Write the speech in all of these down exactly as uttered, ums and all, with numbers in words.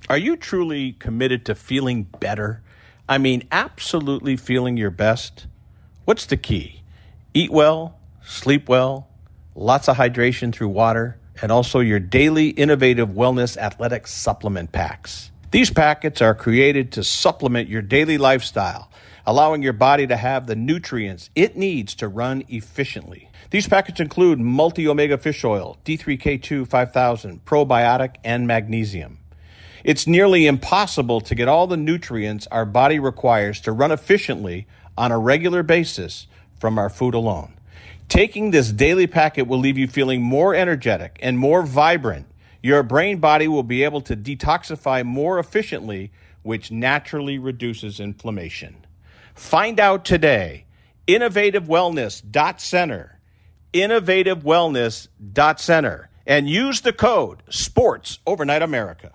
Are you truly committed to feeling better? I mean, absolutely feeling your best? What's the key? Eat well, sleep well, lots of hydration through water, and also your daily innovative wellness athletic supplement packs. These packets are created to supplement your daily lifestyle, allowing your body to have the nutrients it needs to run efficiently. These packets include multi-omega fish oil, D three K two five thousand, probiotic, and magnesium. It's nearly impossible to get all the nutrients our body requires to run efficiently on a regular basis from our food alone. Taking this daily packet will leave you feeling more energetic and more vibrant. Your brain body will be able to detoxify more efficiently, which naturally reduces inflammation. Find out today. innovative wellness dot center. innovative wellness dot center. And use the code SPORTS Overnight America.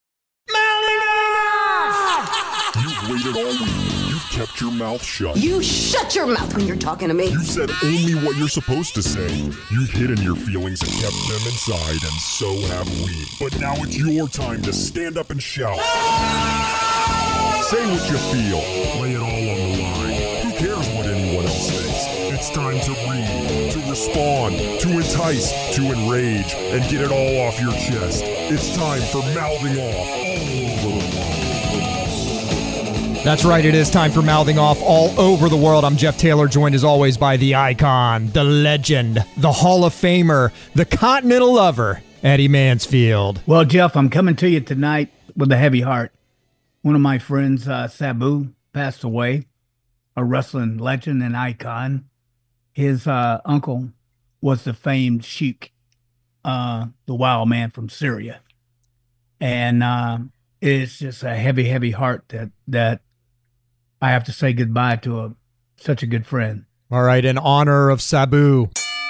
You've waited all week. You've kept your mouth shut. You shut your mouth when you're talking to me. You've said only what you're supposed to say. You've hidden your feelings and kept them inside, and so have we. But now it's your time to stand up and shout. Say what you feel. Lay it all on the line. Who cares what anyone else thinks? It's time to read, to respond, to entice, to enrage, and get it all off your chest. It's time for Mouthing Off all over the world. That's right, it is time for Mouthing Off all over the world. I'm Jeff Taylor, joined as always by the icon, the legend, the Hall of Famer, the Continental Lover, Eddie Mansfield. Well, Jeff, I'm coming to you tonight with a heavy heart. One of my friends, uh, Sabu, passed away, a wrestling legend and icon. His uh, uncle was the famed Sheik, uh, the wild man from Syria. And uh, it's just a heavy, heavy heart that that I have to say goodbye to a such a good friend. All right, in honor of Sabu.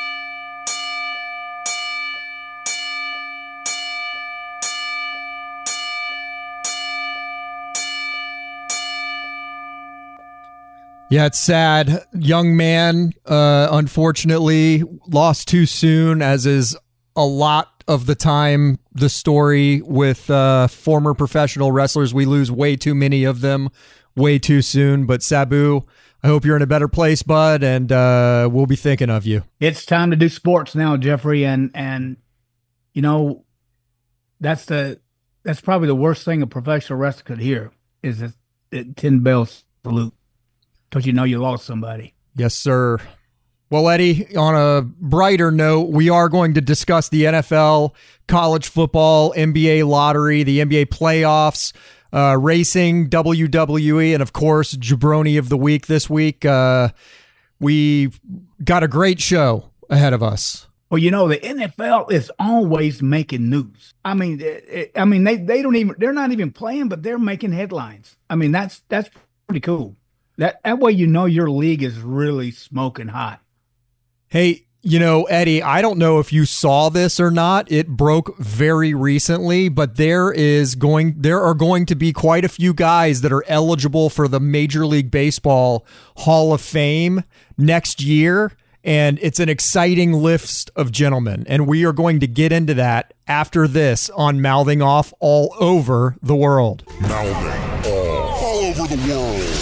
Yeah, it's sad. Young man, uh, unfortunately, lost too soon, as is a lot of the time the story with uh, former professional wrestlers. We lose way too many of them way too soon. But Sabu, I hope you're in a better place, bud, and uh, we'll be thinking of you. It's time to do sports now, Jeffrey, and and you know that's the that's probably the worst thing a professional wrestler could hear is a, a ten bell salute, because you know you lost somebody. Yes, sir. Well, Eddie, on a brighter note, we are going to discuss the N F L, college football, N B A lottery, the N B A playoffs, uh, racing, W W E, and of course, Jabroni of the Week this week. Uh, we've got a great show ahead of us. Well, you know, the N F L is always making news. I mean, it, it, I mean, they, they don't even, they're not even playing, but they're making headlines. I mean, that's, that's pretty cool. That, that way, you know, your league is really smoking hot. Hey, you know, Eddie, I don't know if you saw this or not. It broke very recently, but there is going, there are going to be quite a few guys that are eligible for the Major League Baseball Hall of Fame next year. And it's an exciting list of gentlemen. And we are going to get into that after this on Mouthing Off all over the world. Mouthing Off all over the world.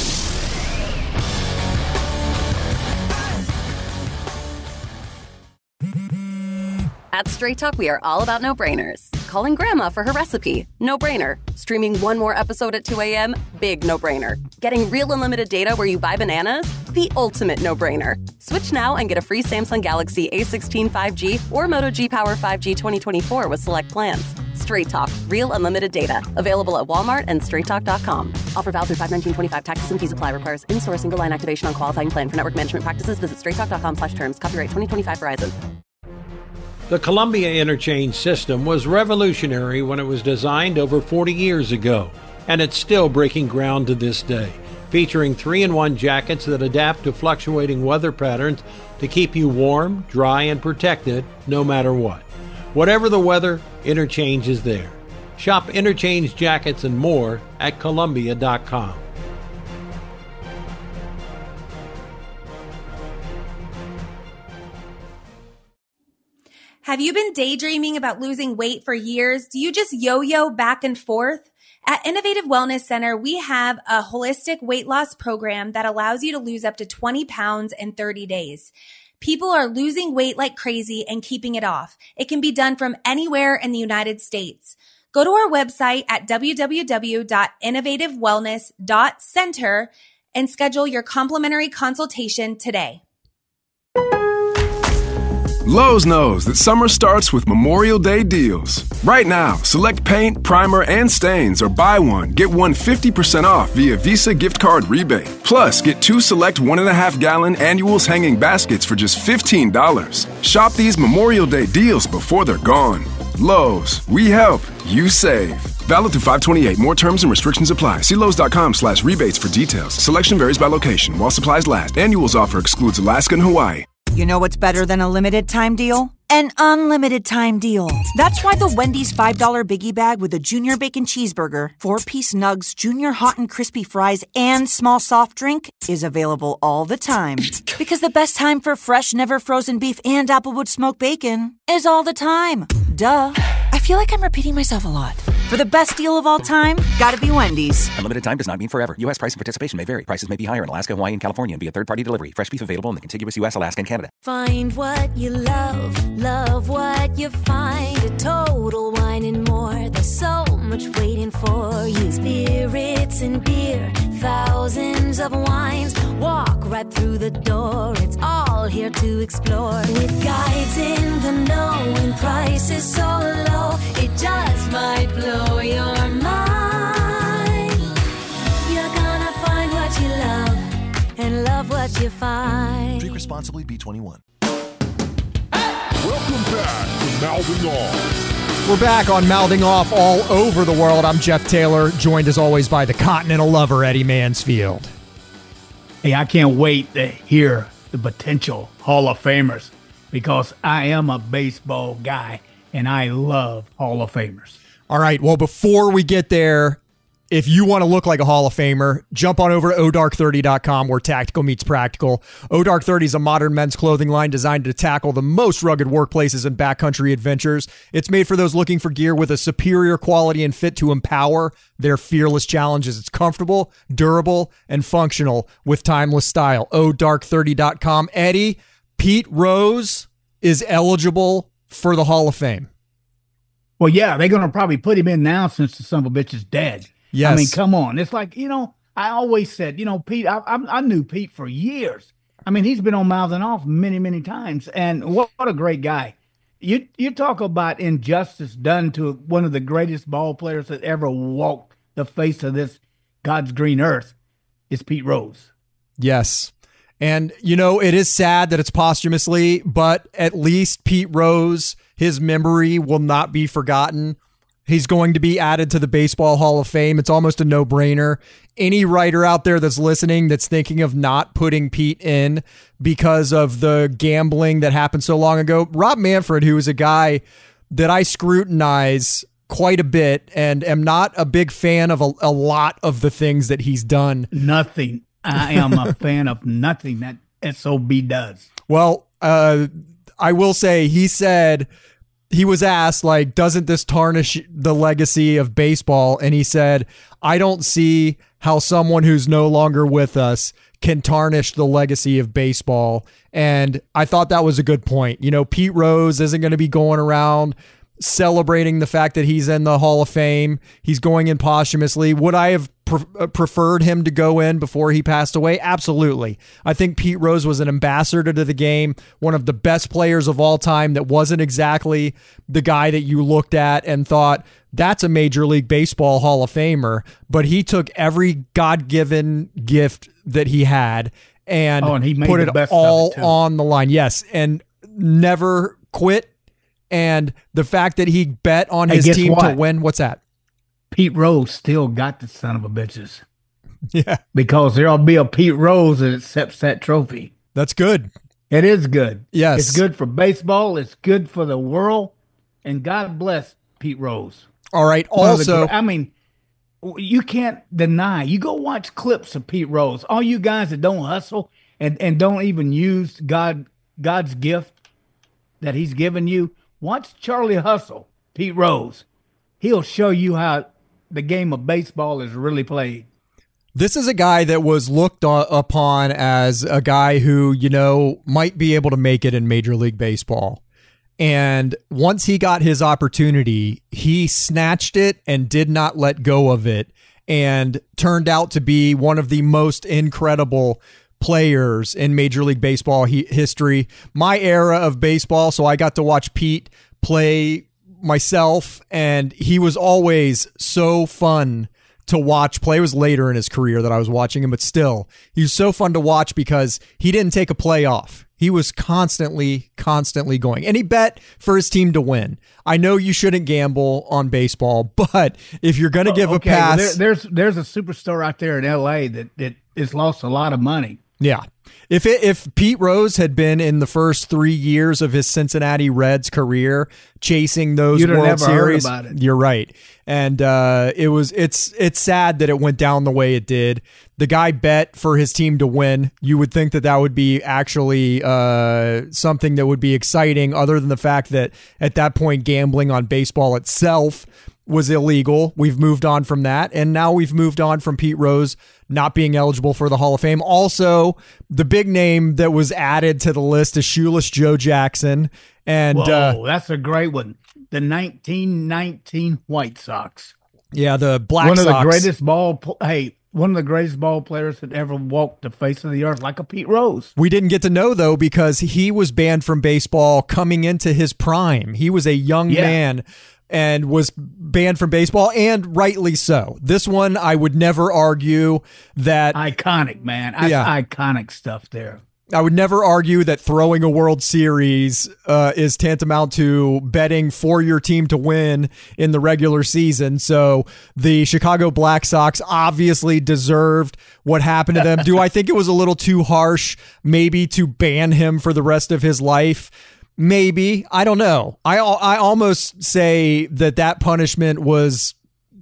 At Straight Talk, we are all about no-brainers. Calling grandma for her recipe? No-brainer. Streaming one more episode at two a.m.? Big no-brainer. Getting real unlimited data where you buy bananas? The ultimate no-brainer. Switch now and get a free Samsung Galaxy A sixteen five G or Moto G Power five G twenty twenty-four with select plans. Straight Talk. Real unlimited data. Available at Walmart and straight talk dot com. Offer valid through five nineteen twenty-five. Taxes and fees apply. Requires in-store single line activation on qualifying plan. For network management practices, visit straight talk dot com slash terms. Copyright twenty twenty-five Verizon. The Columbia Interchange system was revolutionary when it was designed over forty years ago, and it's still breaking ground to this day, featuring three in one jackets that adapt to fluctuating weather patterns to keep you warm, dry, and protected no matter what. Whatever the weather, Interchange is there. Shop Interchange jackets and more at Columbia dot com. Have you been daydreaming about losing weight for years? Do you just yo-yo back and forth? At Innovative Wellness Center, we have a holistic weight loss program that allows you to lose up to twenty pounds in thirty days. People are losing weight like crazy and keeping it off. It can be done from anywhere in the United States. Go to our website at w w w dot innovative wellness dot center and schedule your complimentary consultation today. Lowe's knows that summer starts with Memorial Day deals. Right now, select paint, primer, and stains or buy one, get one fifty percent off via Visa gift card rebate. Plus, get two select one and a half gallon annuals hanging baskets for just fifteen dollars. Shop these Memorial Day deals before they're gone. Lowe's, we help, you save. Valid through five twenty-eight. More terms and restrictions apply. See Lowe's.com slash rebates for details. Selection varies by location. While supplies last. Annuals offer excludes Alaska and Hawaii. You know what's better than a limited time deal? An unlimited time deal. That's why the Wendy's five dollar Biggie Bag with a Junior Bacon Cheeseburger, four-piece nugs, Junior Hot and Crispy Fries, and small soft drink is available all the time. Because the best time for fresh, never frozen beef and Applewood smoked bacon is all the time. Duh. I feel like I'm repeating myself a lot. For the best deal of all time, gotta be Wendy's. Unlimited time does not mean forever. U S price and participation may vary. Prices may be higher in Alaska, Hawaii, and California and via third-party delivery. Fresh beef available in the contiguous U S, Alaska, and Canada. Find what you love, love what you find. A Total Wine and More. There's so much waiting for you. Spirits and beer, thousands of wines. Walk right through the door. It's all here to explore. With guides in the know and prices so low, it just might blow your mind. You're gonna find what you love and love what you find. Drink responsibly, B twenty-one. Welcome back to Mouthing Off. We're back on Mouthing Off all over the world. I'm Jeff Taylor, joined as always by the Continental Lover, Eddie Mansfield. Hey, I can't wait to hear the potential Hall of Famers because I am a baseball guy and I love Hall of Famers. All right, well, before we get there, if you want to look like a Hall of Famer, jump on over to O Dark thirty dot com where tactical meets practical. O Dark thirty is a modern men's clothing line designed to tackle the most rugged workplaces and backcountry adventures. It's made for those looking for gear with a superior quality and fit to empower their fearless challenges. It's comfortable, durable, and functional with timeless style. O Dark thirty dot com. Eddie, Pete Rose is eligible for the Hall of Fame. Well, yeah, they're going to probably put him in now since the son of a bitch is dead. Yes. I mean, come on. It's like, you know, I always said, you know, Pete, I, I, I knew Pete for years. I mean, he's been on Mouthing Off many, many times. And what, what a great guy. You you talk about injustice done to one of the greatest ball players that ever walked the face of this God's green earth. It's Pete Rose. Yes. And, you know, it is sad that it's posthumously, but at least Pete Rose, his memory will not be forgotten. He's going to be added to the Baseball Hall of Fame. It's almost a no-brainer. Any writer out there that's listening that's thinking of not putting Pete in because of the gambling that happened so long ago, Rob Manfred, who is a guy that I scrutinize quite a bit and am not a big fan of a, a lot of the things that he's done. Nothing. I am a fan of nothing that S O B does. Well, uh, I will say he said... He was asked, like, doesn't this tarnish the legacy of baseball? And he said, I don't see how someone who's no longer with us can tarnish the legacy of baseball. And I thought that was a good point. You know, Pete Rose isn't going to be going around celebrating the fact that he's in the Hall of Fame. He's going in posthumously. Would I have pre- preferred him to go in before he passed away? Absolutely. I think Pete Rose was an ambassador to the game, one of the best players of all time that wasn't exactly the guy that you looked at and thought, that's a Major League Baseball Hall of Famer. But he took every God-given gift that he had and, oh, and he made put the it best all of it too. on the line. Yes, and never quit. And the fact that he bet on Hey, his guess team what? to win, what's that? Pete Rose still got the son of a bitches. Yeah. Because there'll be a Pete Rose that accepts that trophy. That's good. It is good. Yes. It's good for baseball. It's good for the world. And God bless Pete Rose. All right. One of the Also, gr- I mean, you can't deny. You go watch clips of Pete Rose. All you guys that don't hustle and, and don't even use God God's gift that he's given you, Watch Charlie Hustle, Pete Rose. He'll show you how the game of baseball is really played. This is a guy that was looked upon as a guy who, you know, might be able to make it in Major League Baseball. And once he got his opportunity, he snatched it and did not let go of it, and turned out to be one of the most incredible players in Major League Baseball he- history. My era of baseball, so I got to watch Pete play myself, and he was always so fun to watch play. It was later in his career that I was watching him, but still, he was so fun to watch because he didn't take a play off. He was constantly, constantly going. And he bet for his team to win. I know you shouldn't gamble on baseball, but if you're going to give okay, a pass... well, there, there's there's a superstar out there in L A that, that has lost a lot of money. Yeah. If it, if Pete Rose had been in the first three years of his Cincinnati Reds career chasing those You'd have World never heard Series, about it. You're right. And uh, it was it's it's sad that it went down the way it did. The guy bet for his team to win. You would think that that would be actually uh, something that would be exciting, other than the fact that at that point gambling on baseball itself was illegal. We've moved on from that, and now we've moved on from Pete Rose not being eligible for the Hall of Fame. Also, the big name that was added to the list is Shoeless Joe Jackson. And Whoa, uh, that's a great one. The nineteen nineteen White Sox. Yeah, the Black one Sox. One of the greatest ball. Hey, one of the greatest ball players that ever walked the face of the earth, like a Pete Rose. We didn't get to know, though, because he was banned from baseball coming into his prime. He was a young Yeah. man and was banned from baseball, and rightly so. This one, I would never argue that... Iconic, man. That's Yeah. iconic stuff there. I would never argue that throwing a World Series uh, is tantamount to betting for your team to win in the regular season. So the Chicago Black Sox obviously deserved what happened to them. Do I think it was a little too harsh maybe to ban him for the rest of his life? Maybe. I don't know. I I almost say that that punishment was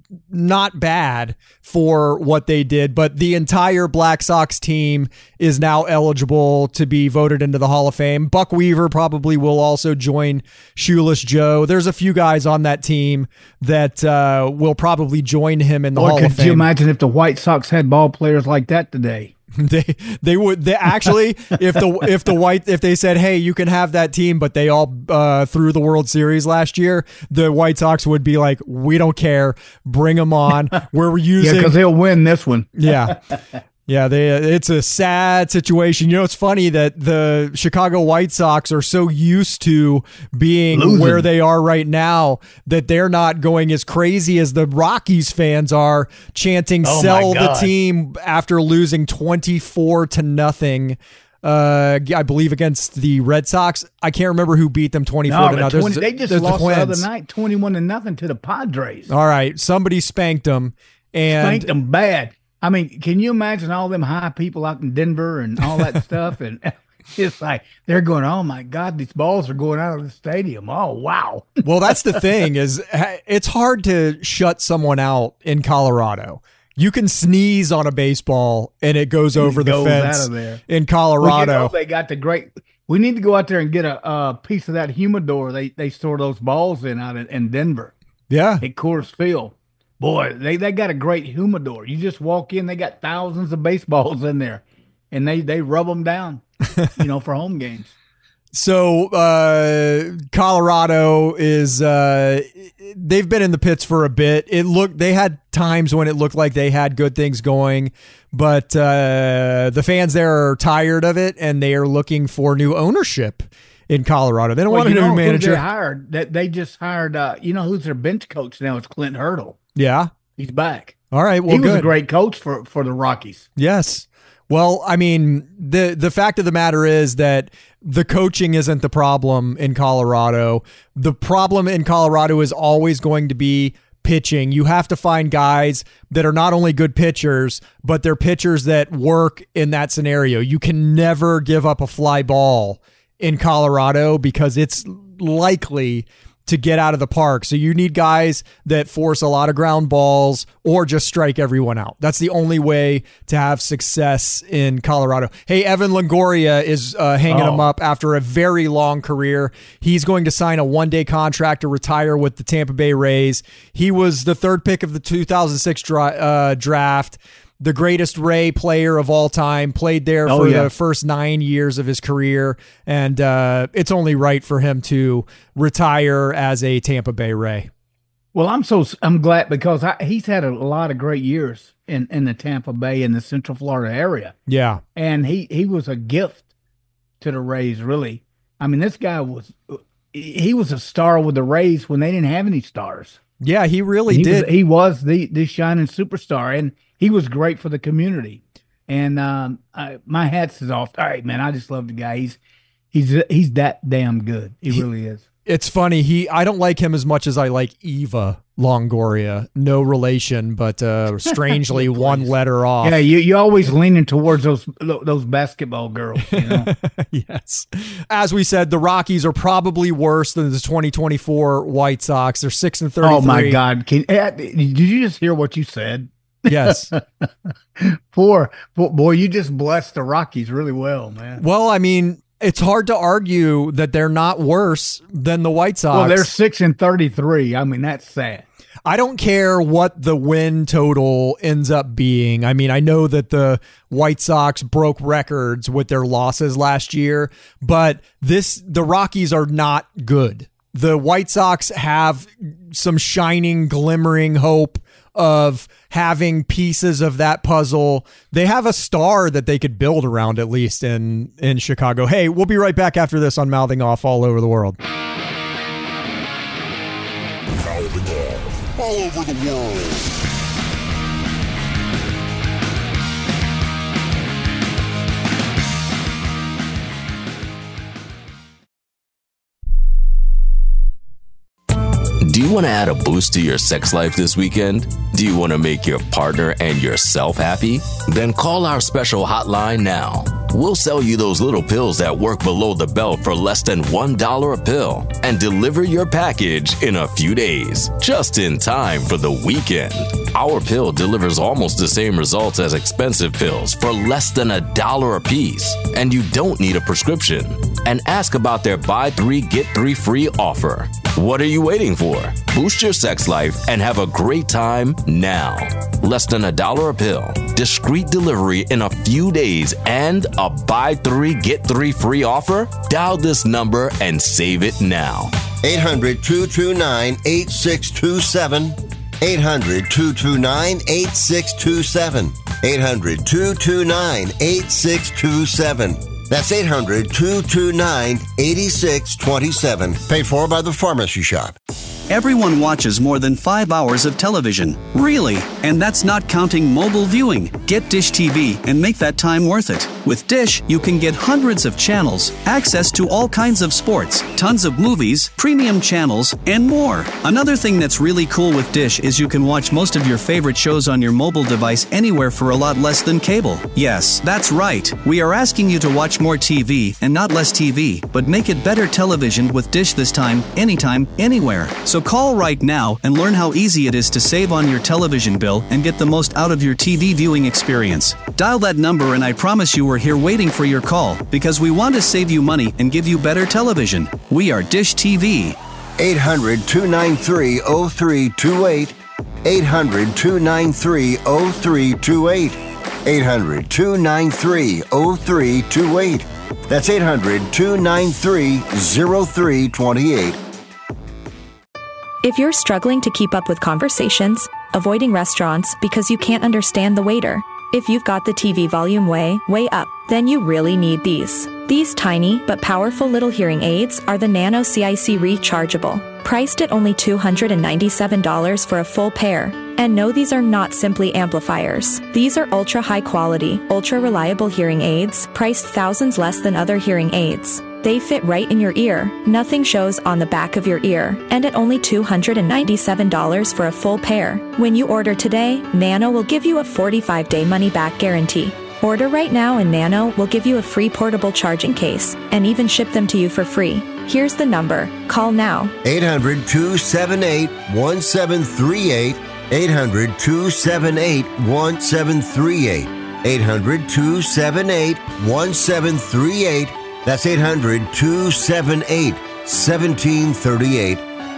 not bad for what they did, but the entire Black Sox team is now eligible to be voted into the Hall of Fame. Buck Weaver probably will also join Shoeless Joe. There's a few guys on that team that uh, will probably join him in the Or Hall of could Fame. you imagine if the White Sox had ball players like that today? They they would they actually if the if the white if they said, hey, you can have that team, but they all uh, threw the World Series last year, the White Sox would be like, we don't care, bring them on. We're using Yeah, because they'll win this one. yeah. Yeah, they, it's a sad situation. You know, it's funny that the Chicago White Sox are so used to being Losing. where they are right now that they're not going as crazy as the Rockies fans are chanting Oh, my sell the God. team after losing twenty-four to nothing. Uh, I believe against the Red Sox. I can't remember who beat them twenty-four No, to but nothing. twenty, There's- they just there's lost the, other Twins. night, twenty-one to nothing to the Padres. All right, somebody spanked them, and Spanked them bad. I mean, can you imagine all them high people out in Denver and all that stuff? And it's like they're going, oh my God, these balls are going out of the stadium. Oh, wow. Well, that's the thing is it's hard to shut someone out in Colorado. You can sneeze on a baseball and it goes over It the goes fence out of there. in Well, you Colorado. know, they got the great. We need to go out there and get a, a piece of that humidor they, they store those balls in out in, in Denver Yeah. at Coors Field. Boy, they, they got a great humidor. You just walk in, they got thousands of baseballs in there, and they, they rub them down, you know, for home games. So uh, Colorado is uh, they've been in the pits for a bit. It looked they had times when it looked like they had good things going, but uh, the fans there are tired of it and they are looking for new ownership in Colorado. They don't Well, want a you new know who manager. they hired? That they just hired. Uh, you know who's their bench coach now? It's Clint Hurdle. Yeah. He's back. All right. Well, he was good. a great coach for, for the Rockies. Yes. Well, I mean, the the fact of the matter is that the coaching isn't the problem in Colorado. The problem in Colorado is always going to be pitching. You have to find guys that are not only good pitchers, but they're pitchers that work in that scenario. You can never give up a fly ball in Colorado because it's likely to get out of the park. So you need guys that force a lot of ground balls or just strike everyone out. That's the only way to have success in Colorado. Hey, Evan Longoria is uh, hanging Oh. him up after a very long career. He's going to sign a one-day contract to retire with the Tampa Bay Rays. He was the third pick of the two thousand six dra- uh, draft. The greatest Ray player of all time, played there Oh, for yeah. the first nine years of his career, and uh, it's only right for him to retire as a Tampa Bay Ray. Well, I'm so I'm glad because I, he's had a lot of great years in, in the Tampa Bay and the Central Florida area, Yeah. and he he was a gift to the Rays. Really, I mean, this guy was he was a star with the Rays when they didn't have any stars. Yeah, he really he did. Was, he was the the shining superstar, and he was great for the community. And um, I, my hats is off. All right, man, I just love the guy. He's he's he's that damn good. He, he really is. It's funny. He I don't like him as much as I like Eva Longoria. No relation, but uh, strangely one letter off. Yeah, you you always leaning towards those those basketball girls. You know? Yes. As we said, the Rockies are probably worse than the twenty twenty-four White Sox. They're six and thirty-three. Oh my God! Can, uh, did you just hear what you said? Yes. Poor, poor boy, you just blessed the Rockies really well, man. Well, I mean, it's hard to argue that they're not worse than the White Sox. Well, they're six and thirty-three. I mean, that's sad. I don't care what the win total ends up being. I mean, I know that the White Sox broke records with their losses last year, but this the Rockies are not good. The White Sox have some shining, glimmering hope of having pieces of that puzzle. They have a star that they could build around, at least in, in Chicago. Hey, we'll be right back after this on Mouthing Off all over the world. Mouthing Off all over the world. Do you want to add a boost to your sex life this weekend? Do you want to make your partner and yourself happy? Then call our special hotline now. We'll sell you those little pills that work below the belt for less than one dollar a pill and deliver your package in a few days, just in time for the weekend. Our pill delivers almost the same results as expensive pills for less than a dollar a piece, and you don't need a prescription. And ask about their buy three, get three free offer. What are you waiting for? Boost your sex life and have a great time now. Less than a dollar a pill, discreet delivery in a few days, and a buy three, get three free offer? Dial this number and save it now. eight hundred, two two nine, eight six two seven. eight hundred, two two nine, eight six two seven. eight hundred, two two nine, eight six two seven. That's eight hundred, two two nine, eight six two seven. Paid for by the Pharmacy Shop. Everyone watches more than five hours of television. Really? And that's not counting mobile viewing. Get Dish T V and make that time worth it. With Dish, you can get hundreds of channels, access to all kinds of sports, tons of movies, premium channels, and more. Another thing that's really cool with Dish is you can watch most of your favorite shows on your mobile device anywhere for a lot less than cable. Yes, that's right. We are asking you to watch more T V and not less T V, but make it better television with Dish this time, anytime, anywhere. So call right now and learn how easy it is to save on your television bill and get the most out of your T V viewing experience. Dial that number and I promise you we're here waiting for your call because we want to save you money and give you better television. We are Dish T V. eight hundred, two nine three, oh three two eight. eight hundred, two nine three, oh three two eight. eight hundred, two nine three, oh three two eight. That's eight hundred, two nine three, oh three two eight. If you're struggling to keep up with conversations, avoiding restaurants because you can't understand the waiter, if you've got the T V volume way, way up, then you really need these. These tiny but powerful little hearing aids are the Nano C I C Rechargeable, priced at only two hundred ninety-seven dollars for a full pair. And no, these are not simply amplifiers. These are ultra high quality, ultra reliable hearing aids, priced thousands less than other hearing aids. They fit right in your ear, nothing shows on the back of your ear, and at only two hundred ninety-seven dollars for a full pair. When you order today, Nano will give you a forty-five day money-back guarantee. Order right now and Nano will give you a free portable charging case and even ship them to you for free. Here's the number. Call now. eight hundred, two seven eight, one seven three eight. eight hundred, two seven eight, one seven three eight. eight hundred, two seven eight, one seven three eight. That's eight hundred, two seven eight, one seven three eight.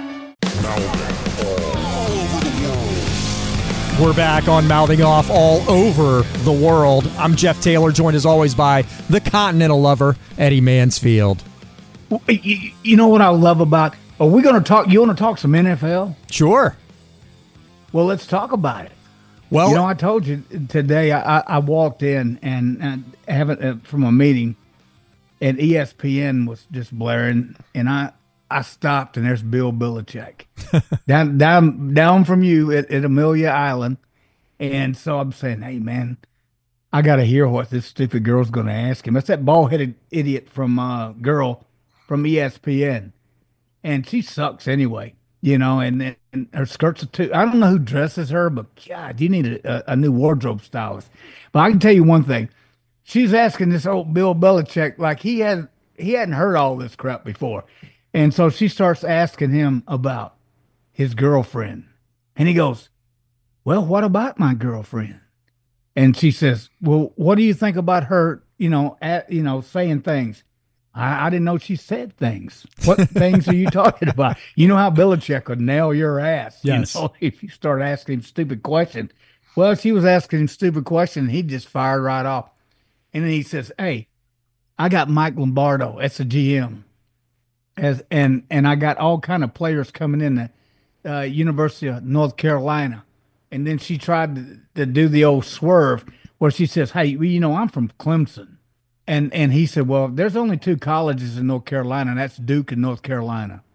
We're back on Mouthing Off all over the world. I'm Jeff Taylor, joined as always by the Continental Lover, Eddie Mansfield. You, you know what I love about? Are we going to talk? You want to talk some N F L? Sure. Well, let's talk about it. Well, you know, I told you today. I, I walked in and, and having uh, from a meeting, and E S P N was just blaring, and I. I stopped, and there's Bill Belichick down down down from you at, at Amelia Island, and so I'm saying, hey man, I got to hear what this stupid girl's going to ask him. That's that bald-headed idiot from uh, girl from E S P N, and she sucks anyway, you know. And, and her skirts are too. I don't know who dresses her, but God, you need a, a new wardrobe stylist. But I can tell you one thing: she's asking this old Bill Belichick like he had he hadn't heard all this crap before. And so she starts asking him about his girlfriend. And he goes, well, what about my girlfriend? And she says, well, what do you think about her, you know, at, you know, saying things? I, I didn't know she said things. What things are you talking about? You know how Belichick would nail your ass. Yes. You know, if you start asking him stupid questions. Well, she was asking him stupid questions. He just fired right off. And then he says, hey, I got Mike Lombardo. That's the G M. As and and I got all kind of players coming in the uh, University of North Carolina, and then she tried to, to do the old swerve where she says, "Hey, well, you know, I'm from Clemson," and and he said, "Well, there's only two colleges in North Carolina, and that's Duke and North Carolina,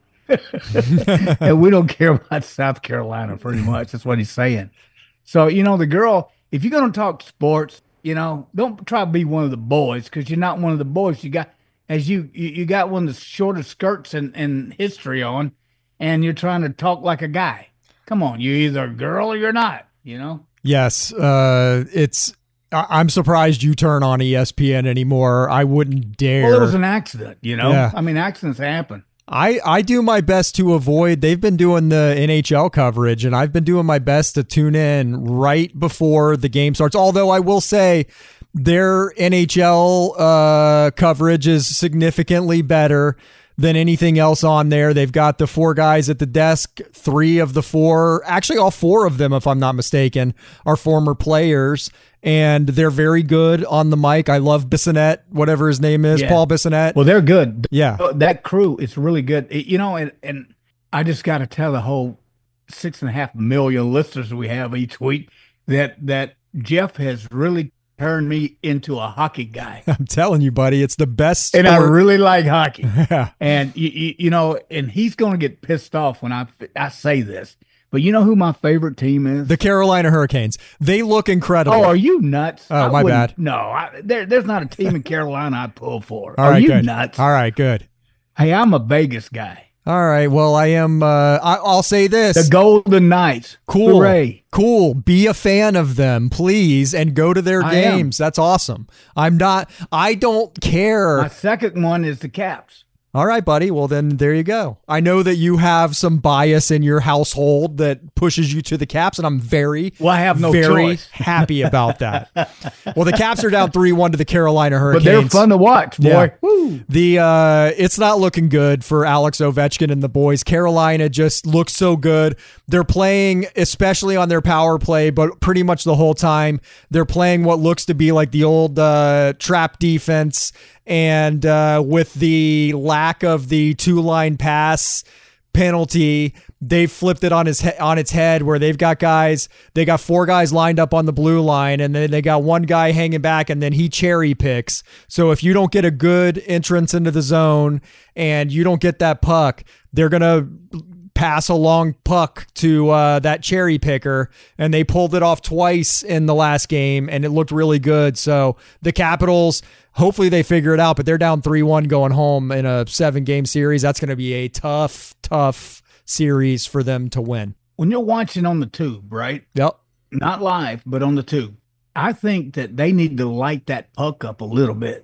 and we don't care about South Carolina, pretty much." That's what he's saying. So you know, the girl, if you're gonna talk sports, you know, don't try to be one of the boys because you're not one of the boys. You got As you, you you got one of the shortest skirts in, in history on, and you're trying to talk like a guy. Come on, you're either a girl or you're not, you know? Yes. Uh, it's. I- I'm surprised you turn on E S P N anymore. I wouldn't dare. Well, it was an accident, you know? Yeah. I mean, accidents happen. I, I do my best to avoid. They've been doing the N H L coverage, and I've been doing my best to tune in right before the game starts. Although I will say their N H L uh, coverage is significantly better than anything else on there. They've got the four guys at the desk. Three of the four, actually all four of them, if I'm not mistaken, are former players. And they're very good on the mic. I love Bissonnette, whatever his name is, Yeah. Paul Bissonnette. Well, they're good. Yeah. That crew is really good. It- you know, and, and I just got to tell the whole six and a half million listeners we have each week that that Jeff has really turned me into a hockey guy. I'm telling you, buddy, it's the best sport. And I really like hockey. Yeah. And, you, you, you know, and he's going to get pissed off when I, I say this. But you know who my favorite team is? The Carolina Hurricanes. They look incredible. Oh, are you nuts? Oh, I my wouldn't- bad. No, I, there, there's not a team in Carolina I'd pull for. All are right, you good. nuts? All right, good. Hey, I'm a Vegas guy. All right. Well, I am. Uh, I, I'll say this: The Golden Knights. cool, Hooray. cool. Be a fan of them, please, and go to their I am. games. That's awesome. I'm not. I don't care. My second one is the Caps. All right, buddy. Well, then there you go. I know that you have some bias in your household that pushes you to the Caps, and I'm very, Well, I have no very choice. happy about that. Well, the Caps are down three one to the Carolina But Hurricanes. they're fun to watch, boy. Yeah. Woo. The uh, it's not looking good for Alex Ovechkin and the boys. Carolina just looks so good. They're playing, especially on their power play, but pretty much the whole time they're playing what looks to be like the old uh, trap defense. And uh, with the lack of the two-line pass penalty, they've flipped it on his he- on its head, where they've got guys, they got four guys lined up on the blue line, and then they got one guy hanging back, and then he cherry picks. So if you don't get a good entrance into the zone and you don't get that puck, they're gonna pass a long puck to uh, that cherry picker, and they pulled it off twice in the last game, and it looked really good. So the Capitals, hopefully they figure it out, but they're down three one going home in a seven-game series. That's going to be a tough, tough series for them to win. When you're watching on the tube, right? Yep. Not live, but on the tube, I think that they need to light that puck up a little bit.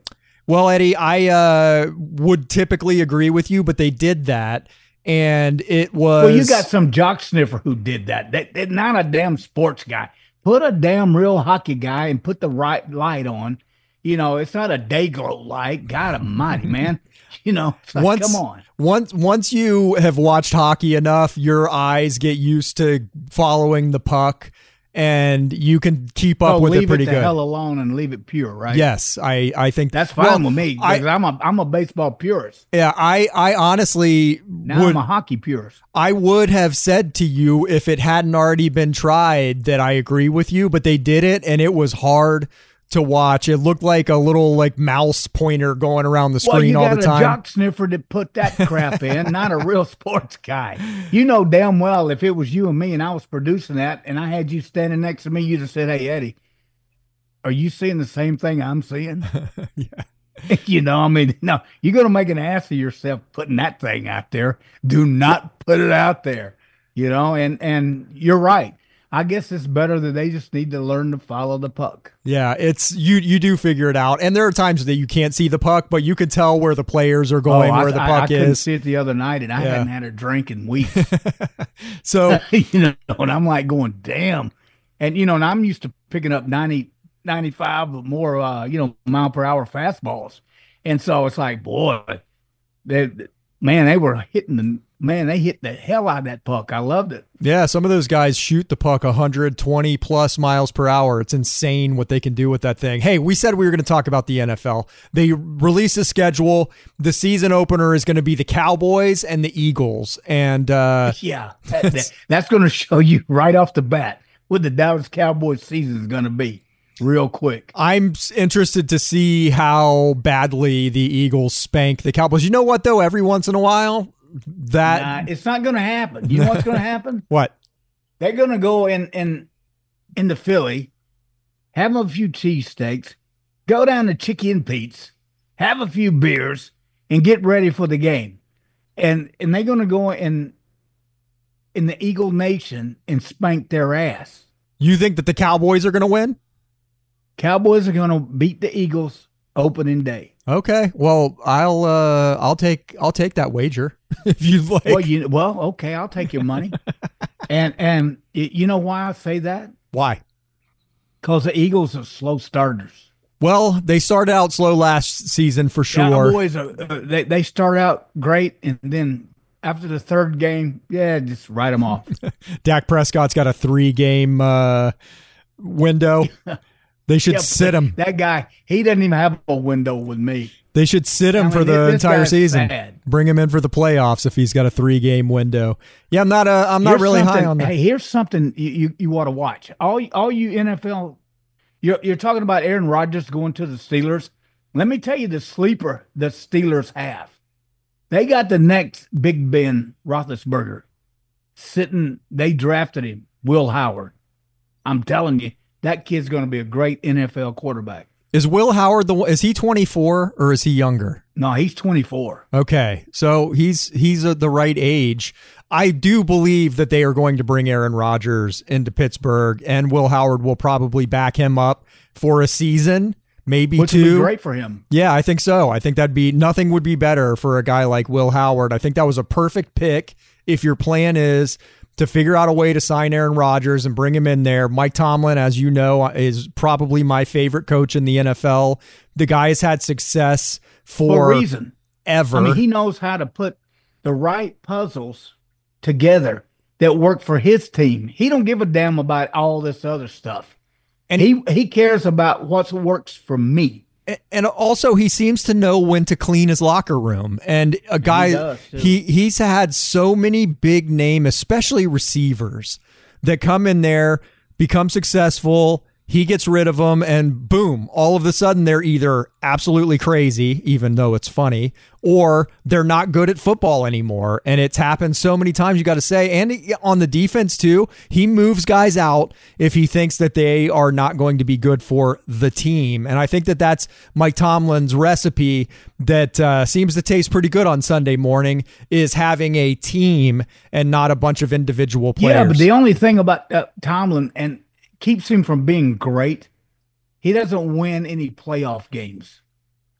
Well, Eddie, I uh, would typically agree with you, but they did that, and it was... Well, you got some jock sniffer who did that. That, that not a damn sports guy. Put a damn real hockey guy and put the right light on. You know, it's not a day glow light. God almighty, man. You know, it's like, once, come on. Once, once you have watched hockey enough, your eyes get used to following the puck, and you can keep up oh, with it it pretty the good. Hell alone and leave it pure, right? Yes, I, I think that's fine well, with me because I'm a I'm a baseball purist. Yeah, I, I honestly now would, I'm a hockey purist. I would have said to you if it hadn't already been tried that I agree with you, but they did it and it was hard to watch. It looked like a little like mouse pointer going around the screen well, all the time. You got a jock sniffer that put that crap in, not a real sports guy. You know damn well if it was you and me and I was producing that and I had you standing next to me, you'd have said, "Hey, Eddie, are you seeing the same thing I'm seeing?" Yeah. You know, I mean, no, you're going to make an ass of yourself putting that thing out there. Do not put it out there, you know, and, and you're right. I guess it's better that they just need to learn to follow the puck. Yeah, it's you. You do figure it out, and there are times that you can't see the puck, but you can tell where the players are going, oh, where I, the I, puck I is. I couldn't see it the other night, and I yeah. hadn't had a drink in weeks. So you know, and I'm like going, damn, and you know, and I'm used to picking up ninety, ninety-five or more, uh, you know, mile per hour fastballs, and so it's like, boy, they, man, they were hitting the. Man, they hit the hell out of that puck. I loved it. Yeah, some of those guys shoot the puck one hundred twenty plus miles per hour. It's insane what they can do with that thing. Hey, we said we were going to talk about the N F L. They released a schedule. The season opener is going to be the Cowboys and the Eagles. And uh, yeah, that, that, that's going to show you right off the bat what the Dallas Cowboys season is going to be. Real quick. I'm interested to see how badly the Eagles spank the Cowboys. You know what, though? Every once in a while, that nah, it's not going to happen. You know what's going to happen? What? They're going to go in in into Philly, have a few cheesesteaks, go down to Chicky and Pete's, have a few beers, and get ready for the game. And and they're going to go in in the Eagle Nation and spank their ass. You think that the Cowboys are going to win? Cowboys are going to beat the Eagles opening day. Okay, well, I'll uh, I'll take I'll take that wager if you like. Well, you well, okay, I'll take your money. and and you know why I say that? Why? Because the Eagles are slow starters. Well, they started out slow last season for sure. Cowboys are uh, they they start out great, and then after the third game, yeah, just write them off. Dak Prescott's got a three game uh, window. They should yeah, sit him. That guy, he doesn't even have a window with me. They should sit him I mean, for the entire season. Sad. Bring him in for the playoffs if he's got a three-game window. Yeah, I'm not. Uh, I'm not here's really high on that. Hey, here's something you you, you want to watch. All all you N F L, you're you're talking about Aaron Rodgers going to the Steelers. Let me tell you the sleeper the Steelers have. They got the next Big Ben Roethlisberger sitting. They drafted him, Will Howard. I'm telling you. That kid's going to be a great N F L quarterback. Is Will Howard the is he twenty-four or is he younger? No, he's twenty-four. Okay, so he's he's at the right age. I do believe that they are going to bring Aaron Rodgers into Pittsburgh, and Will Howard will probably back him up for a season, maybe Which two. Which would be great for him. Yeah, I think so. I think that'd be nothing would be better for a guy like Will Howard. I think that was a perfect pick if your plan is to figure out a way to sign Aaron Rodgers and bring him in there. Mike Tomlin, as you know, is probably my favorite coach in the N F L. The guy has had success for, for a reason. Ever. I mean, he knows how to put the right puzzles together that work for his team. He don't give a damn about all this other stuff. And he, he cares about what works for me. And also, he seems to know when to clean his locker room. And a guy, he, does, he he's had so many big name, especially receivers, that come in there, become successful. He gets rid of them, and boom, all of a sudden they're either absolutely crazy, even though it's funny, or they're not good at football anymore. And it's happened so many times, you got to say. And on the defense, too, he moves guys out if he thinks that they are not going to be good for the team. And I think that that's Mike Tomlin's recipe that uh, seems to taste pretty good on Sunday morning, is having a team and not a bunch of individual players. Yeah, but the only thing about uh, Tomlin and keeps him from being great, he doesn't win any playoff games.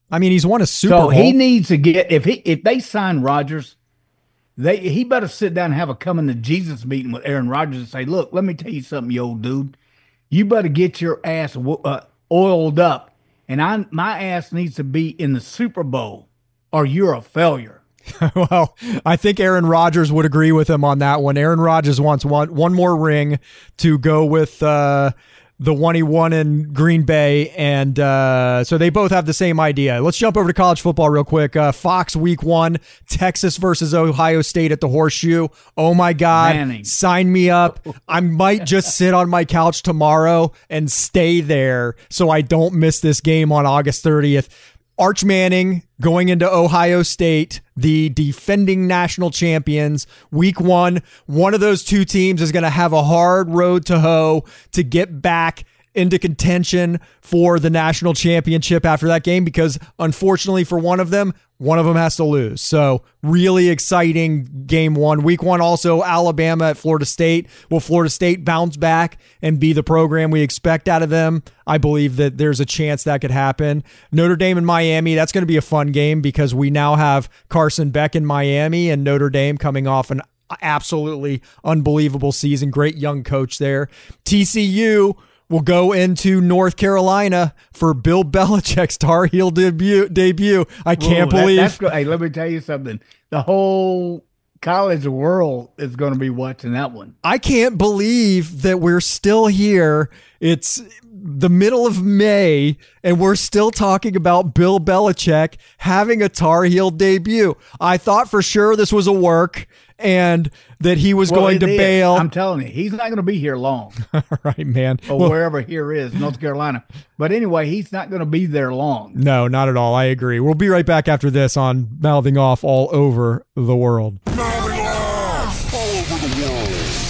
I mean, he's won a Super so Bowl. So he needs to get if he if they sign Rodgers, they he better sit down and have a coming to Jesus meeting with Aaron Rodgers and say, "Look, let me tell you something, you old dude. You better get your ass uh, oiled up, and I my ass needs to be in the Super Bowl, or you're a failure." Well, I think Aaron Rodgers would agree with him on that one. Aaron Rodgers wants one one more ring to go with uh, the one he won in Green Bay, and uh, so they both have the same idea. Let's jump over to college football real quick. Uh, Fox Week One, Texas versus Ohio State at the Horseshoe. Oh my God! Manning. Sign me up. I might just sit on my couch tomorrow and stay there so I don't miss this game on August thirtieth. Arch Manning going into Ohio State, the defending national champions, week one. One of those two teams is going to have a hard road to hoe to get back into contention for the national championship after that game, because unfortunately for one of them, one of them has to lose. So really exciting game one. Week one also, Alabama at Florida State. Will Florida State bounce back and be the program we expect out of them? I believe that there's a chance that could happen. Notre Dame and Miami, that's going to be a fun game because we now have Carson Beck in Miami and Notre Dame coming off an absolutely unbelievable season. Great young coach there. T C U will go into North Carolina for Bill Belichick's Tar Heel debut. debut. I can't Whoa, that, believe. That's, hey, let me tell you something. The whole college world is going to be watching that one. I can't believe that we're still here. It's the middle of May, and we're still talking about Bill Belichick having a Tar Heel debut. I thought for sure this was a work and that he was well, going to is. bail. I'm telling you, he's not going to be here long. All right, man. Or well, wherever here is, North Carolina. But anyway, he's not going to be there long. No, not at all. I agree. We'll be right back after this on Mouthing Off All Over the World. Mouthing Off All Over the World.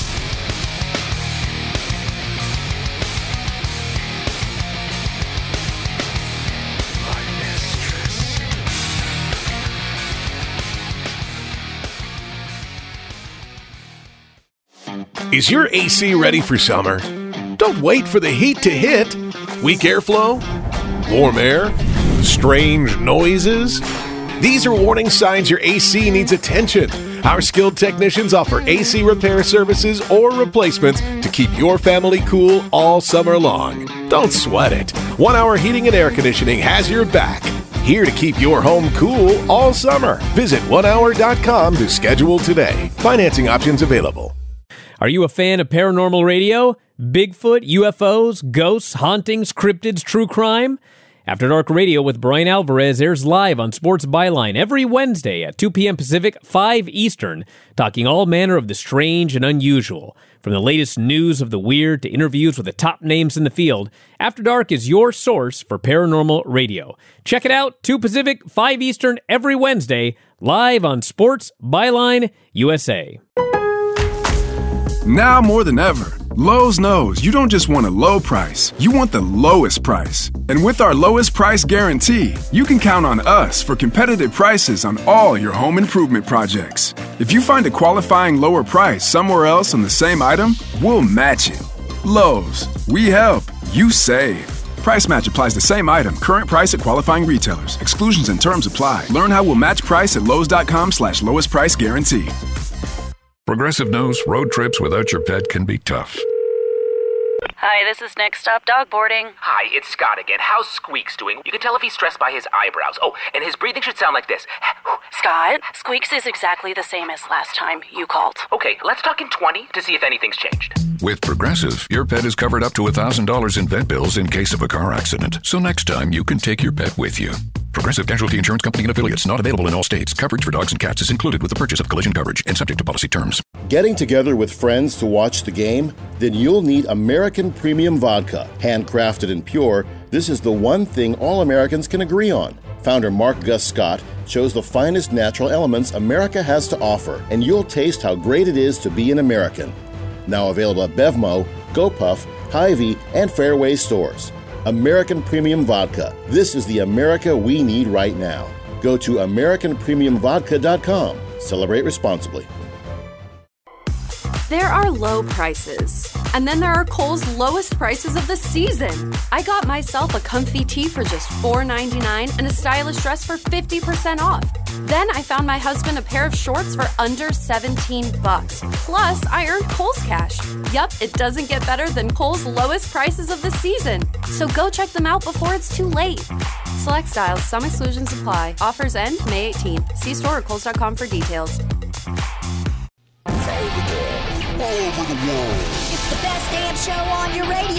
Is your A C ready for summer? Don't wait for the heat to hit. Weak airflow? Warm air? Strange noises? These are warning signs your A C needs attention. Our skilled technicians offer A C repair services or replacements to keep your family cool all summer long. Don't sweat it. One Hour Heating and Air Conditioning has your back. Here to keep your home cool all summer. Visit one hour dot com to schedule today. Financing options available. Are you a fan of paranormal radio? Bigfoot, U F Os, ghosts, hauntings, cryptids, true crime? After Dark Radio with Brian Alvarez airs live on Sports Byline every Wednesday at two p.m. Pacific, five Eastern, talking all manner of the strange and unusual. From the latest news of the weird to interviews with the top names in the field, After Dark is your source for paranormal radio. Check it out, two Pacific, five Eastern, every Wednesday, live on Sports Byline U S A. Now more than ever, Lowe's knows you don't just want a low price, you want the lowest price. And with our lowest price guarantee, you can count on us for competitive prices on all your home improvement projects. If you find a qualifying lower price somewhere else on the same item, we'll match it. Lowe's, we help, you save. Price match applies the same item, current price at qualifying retailers. Exclusions and terms apply. Learn how we'll match price at lowes.com slash lowest price guarantee. Progressive knows road trips without your pet can be tough. Hi, this is Next Stop Dog Boarding. Hi, it's Scott again. How's Squeaks doing? You can tell if he's stressed by his eyebrows. Oh, and his breathing should sound like this. Scott, Squeaks is exactly the same as last time you called. Okay, let's talk in twenty to see if anything's changed. With Progressive, your pet is covered up to one thousand dollars in vet bills in case of a car accident. So next time, you can take your pet with you. Progressive Casualty Insurance Company and affiliates, not available in all states. Coverage for dogs and cats is included with the purchase of collision coverage and subject to policy terms. Getting together with friends to watch the game? Then you'll need American Premium Vodka. Handcrafted and pure, this is the one thing all Americans can agree on. Founder Mark Gus Scott chose the finest natural elements America has to offer, and you'll taste how great it is to be an American. Now available at Bevmo, GoPuff, Hy-Vee, and Fairway stores. American Premium Vodka. This is the America we need right now. Go to American Premium Vodka dot com. Celebrate responsibly. There are low prices, and then there are Kohl's lowest prices of the season. I got myself a comfy tee for just four ninety-nine and a stylish dress for fifty percent off. Then I found my husband a pair of shorts for under seventeen bucks. Plus, I earned Kohl's cash. Yup, it doesn't get better than Kohl's lowest prices of the season. So go check them out before it's too late. Select styles, some exclusions apply. Offers end May eighteenth. See store or kohls dot com for details. All over the world. It's the best damn show on your radio.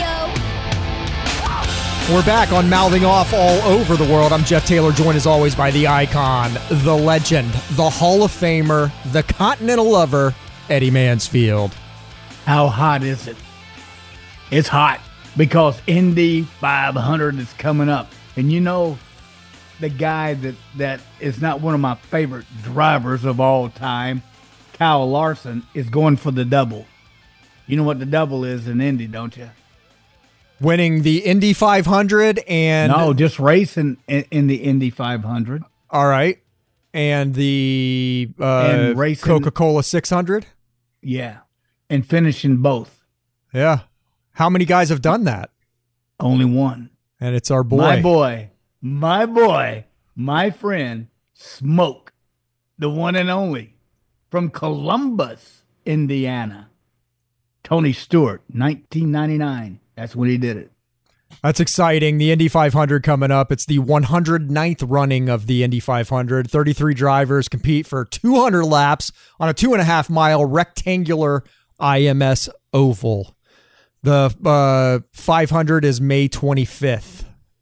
We're back on Mouthing Off All Over the World. I'm Jeff Taylor, joined as always by the icon, the legend, the Hall of Famer, the Continental Lover, Eddie Mansfield. How hot is it? It's hot because Indy five hundred is coming up. And you know, the guy that, that is not one of my favorite drivers of all time, Kyle Larson, is going for the double. You know what the double is in Indy, don't you? Winning the Indy five hundred and... No, just racing in, in the Indy five hundred. All right. And the uh, and racing, Coca-Cola six hundred? Yeah. And finishing both. Yeah. How many guys have done that? Only one. And it's our boy. My boy. My boy. My friend, Smoke. The one and only. From Columbus, Indiana. Tony Stewart, nineteen ninety-nine. That's when he did it. That's exciting. The Indy five hundred coming up. It's the one hundred ninth running of the Indy five hundred. thirty-three drivers compete for two hundred laps on a two and a half mile rectangular I M S oval. The uh, five hundred is May twenty-fifth.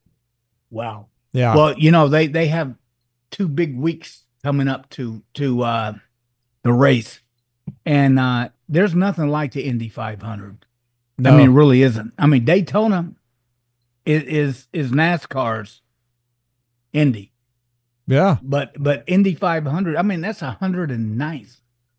Wow. Yeah. Well, you know, they, they have two big weeks coming up to, to uh, the race. And uh, there's nothing like the Indy five hundred. No. I mean, it really isn't. I mean, Daytona is is, is NASCAR's Indy. Yeah. But but Indy five hundred, I mean, that's one hundred ninth.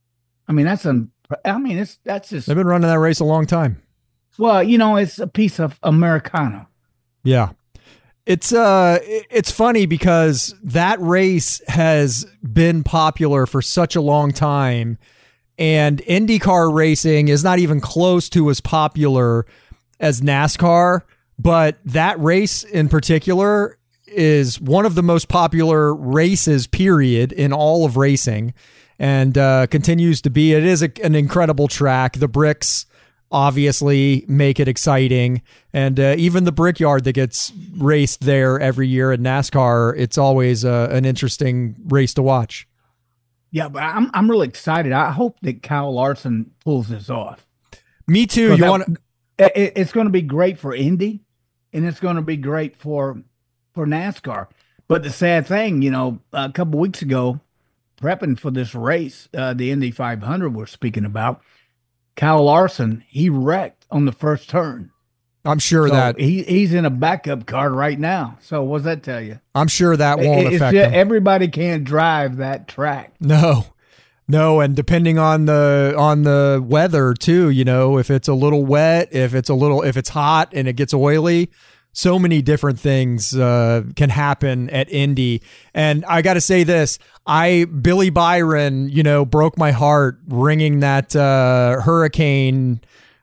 I mean, that's a, I mean, it's that's just. They've been running that race a long time. Well, you know, it's a piece of Americana. Yeah. It's uh it's funny because that race has been popular for such a long time. And IndyCar racing is not even close to as popular as NASCAR, but that race in particular is one of the most popular races, period, in all of racing, and uh, continues to be. It is a, an incredible track. The bricks obviously make it exciting, and uh, even the Brickyard that gets raced there every year in NASCAR, it's always uh, an interesting race to watch. Yeah, but I'm I'm really excited. I hope that Kyle Larson pulls this off. Me too. You want to? It, it's going to be great for Indy, and it's going to be great for for NASCAR. But the sad thing, you know, a couple weeks ago, prepping for this race, uh, the Indy five hundred we're speaking about, Kyle Larson, he wrecked on the first turn. I'm sure so that he he's in a backup car right now. So what does that tell you? I'm sure that won't it's affect just, him. Everybody can't drive that track. No, no, and depending on the on the weather too, you know, if it's a little wet, if it's a little, if it's hot and it gets oily, so many different things uh, can happen at Indy. And I got to say this, I Billy Byron, you know, broke my heart ringing that uh, hurricane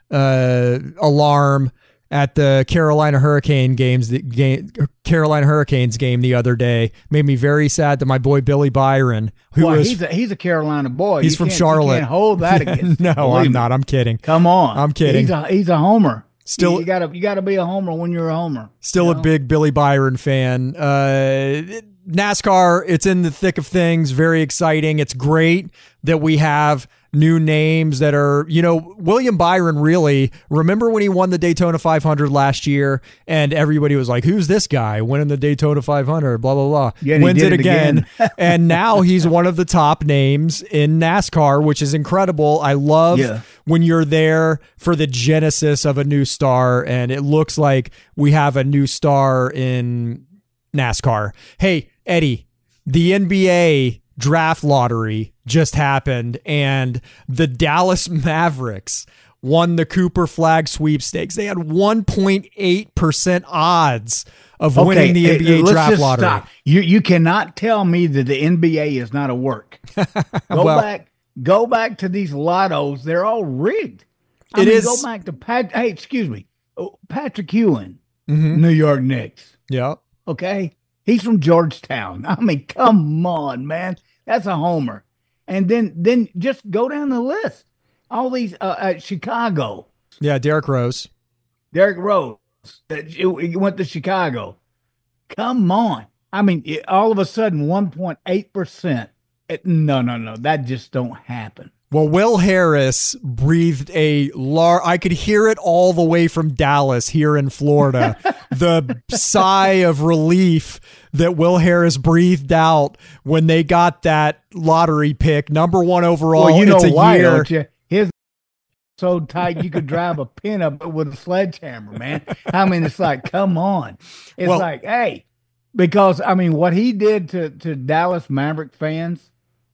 uh, alarm at the Carolina Hurricane games, the game, Carolina Hurricanes game the other day. Made me very sad that my boy Billy Byron, who well, was he's a, he's a Carolina boy. He's you from can't, Charlotte. You can't hold that against. No, I'm me. not. I'm kidding. Come on, I'm kidding. He's a he's a homer. Still, you, you gotta you gotta be a homer when you're a homer. Still you a know? big Billy Byron fan. Uh, NASCAR, it's in the thick of things. Very exciting. It's great that we have new names that are, you know, William Byron, really, remember when he won the Daytona five hundred last year and everybody was like, who's this guy winning the Daytona five hundred, blah, blah, blah. Yeah, wins it, it again. again. And now he's one of the top names in NASCAR, which is incredible. I love yeah. when you're there for the genesis of a new star, and it looks like we have a new star in NASCAR. Hey, Eddie, the N B A draft lottery just happened, and the Dallas Mavericks won the Cooper Flag sweepstakes. They had one point eight percent odds of okay, winning the N B A let's draft just lottery. Stop. You you cannot tell me that the N B A is not a work. Go well, back go back to these lottos. They're all rigged. I It mean, is- Go back to Pat. Hey, excuse me. Oh, Patrick Ewing, Mhm. New York Knicks. Yeah. Okay. He's from Georgetown. I mean, come on, man. That's a homer. And then then just go down the list. All these uh, uh Chicago. Yeah, Derrick Rose. Derrick Rose. That he went to Chicago. Come on. I mean, it, all of a sudden, one point eight percent. It, no, no, no. That just don't happen. Well, Will Harris breathed a lar- I could hear it all the way from Dallas here in Florida. The sigh of relief that Will Harris breathed out when they got that lottery pick, number one overall. Well, you know it's a why, year. don't you? His so tight you could drive a pin up it with a sledgehammer, man. I mean, it's like, come on. It's Well- like, hey, because I mean, what he did to to Dallas Maverick fans,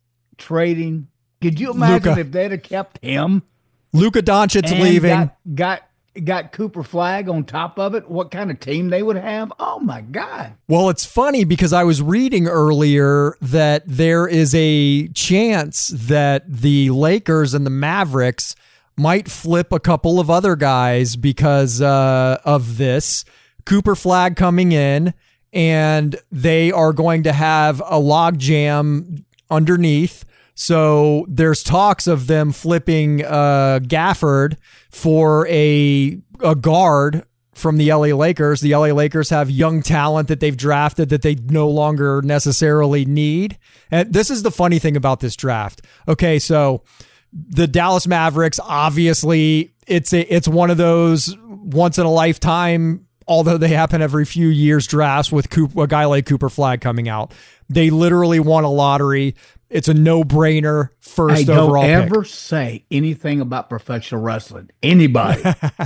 trading. Could you imagine Luka. if they'd have kept him? Luka Doncic and leaving. Got, got got Cooper Flag on top of it. What kind of team they would have? Oh my God! Well, it's funny because I was reading earlier that there is a chance that the Lakers and the Mavericks might flip a couple of other guys because uh, of this. Cooper Flag coming in, and they are going to have a logjam underneath. So there's talks of them flipping uh, Gafford for a a guard from the L A Lakers. The L A Lakers have young talent that they've drafted that they no longer necessarily need. And this is the funny thing about this draft. Okay, so the Dallas Mavericks, obviously, it's a, it's one of those once in a lifetime, although they happen every few years, drafts with Coop, a guy like Cooper Flag coming out. They literally won a lottery. It's a no-brainer first Hey, overall don't pick. ever say anything about professional wrestling. Anybody.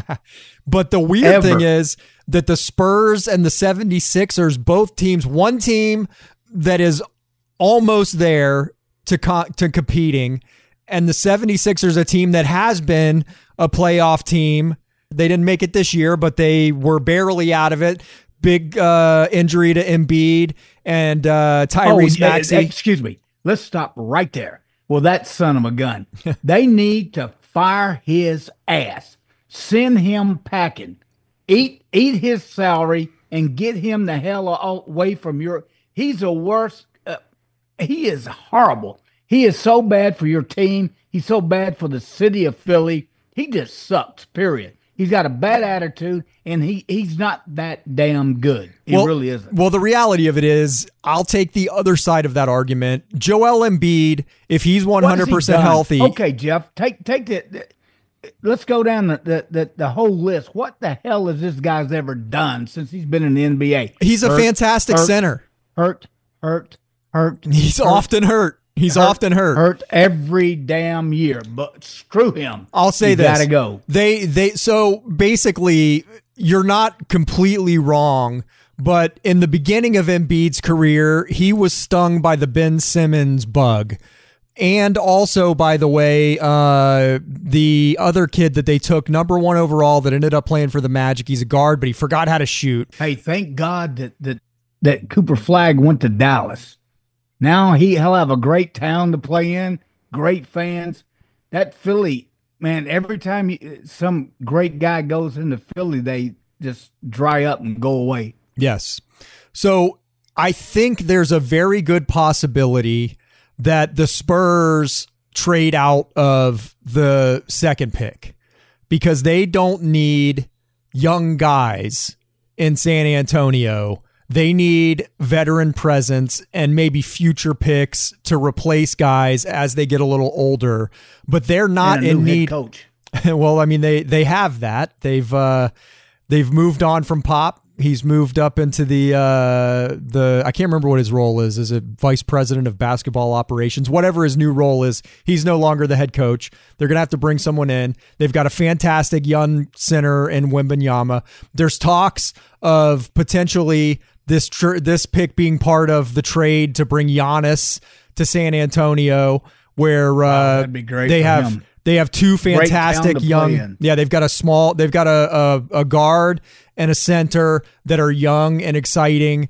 But the weird Ever. thing is that the Spurs and the seventy-sixers, both teams, one team that is almost there to co- to competing, and the seventy-sixers, a team that has been a playoff team. They didn't make it this year, but they were barely out of it. Big uh, injury to Embiid and uh, Tyrese Oh, yeah, Maxey. excuse me. Let's stop right there. Well, that son of a gun. They need to fire his ass. Send him packing. Eat eat his salary and get him the hell away from your. He's the worst. Uh, he is horrible. He is so bad for your team. He's so bad for the city of Philly. He just sucks, period. He's got a bad attitude, and he, he's not that damn good. He well, really isn't. Well, the reality of it is, I'll take the other side of that argument. Joel Embiid, if he's one hundred percent What has he done? healthy. Okay, Jeff, take take the, the let's go down the, the, the, the whole list. What the hell has this guy's ever done since he's been in the N B A? He's a Hurt, fantastic hurt, center. Hurt, hurt, hurt. He's hurt, often hurt. He's hurt, often hurt. Hurt every damn year. But screw him. I'll say you this. Gotta go. They they so basically you're not completely wrong, but in the beginning of Embiid's career, he was stung by the Ben Simmons bug. And also, by the way, uh, the other kid that they took number one overall that ended up playing for the Magic, he's a guard, but he forgot how to shoot. Hey, thank God that that, that Cooper Flag went to Dallas. Now he, he'll have a great town to play in, great fans. That Philly, man, every time you, some great guy goes into Philly, they just dry up and go away. Yes. So I think there's a very good possibility that the Spurs trade out of the second pick because they don't need young guys in San Antonio. They need veteran presence and maybe future picks to replace guys as they get a little older, but they're not And a in new head need. coach. Well, I mean, they, they have that. They've, uh, they've moved on from Pop. He's moved up into the, uh, the, I can't remember what his role is. Is it vice president of basketball operations? Whatever his new role is, he's no longer the head coach. They're going to have to bring someone in. They've got a fantastic young center in Wembanyama. There's talks of potentially this, tr- this pick being part of the trade to bring Giannis to San Antonio, where, uh, Wow, that'd be great they for have, him. they have two Great town fantastic to play young, in. yeah, they've got a small, they've got a, a, a guard and a center that are young and exciting.